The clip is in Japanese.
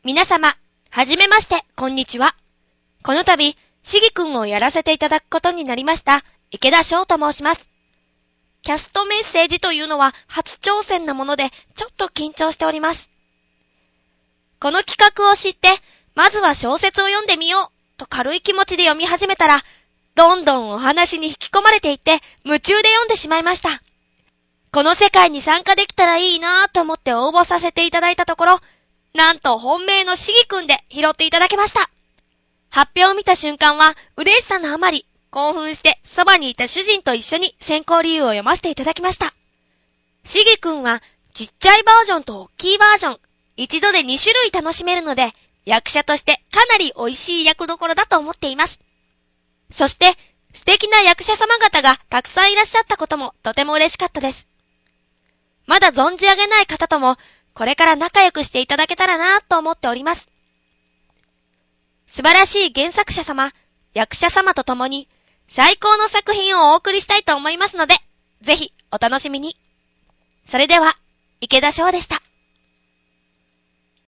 皆様、はじめまして、こんにちは。この度、しぎくんをやらせていただくことになりました、池田翔と申します。キャストメッセージというのは初挑戦なもので、ちょっと緊張しております。この企画を知って、まずは小説を読んでみよう、と軽い気持ちで読み始めたら、どんどんお話に引き込まれていって、夢中で読んでしまいました。この世界に参加できたらいいなぁと思って応募させていただいたところ、なんと本命のしぎくんで拾っていただけました。発表を見た瞬間は嬉しさのあまり興奮してそばにいた主人と一緒に選考理由を読ませていただきました。しぎくんはちっちゃいバージョンと大きいバージョン、一度で2種類楽しめるので役者としてかなり美味しい役どころだと思っています。そして素敵な役者様方がたくさんいらっしゃったこともとても嬉しかったです。まだ存じ上げない方ともこれから仲良くしていただけたらなと思っております。素晴らしい原作者様、役者様と共に最高の作品をお送りしたいと思いますので、ぜひお楽しみに。それでは、池田翔でした。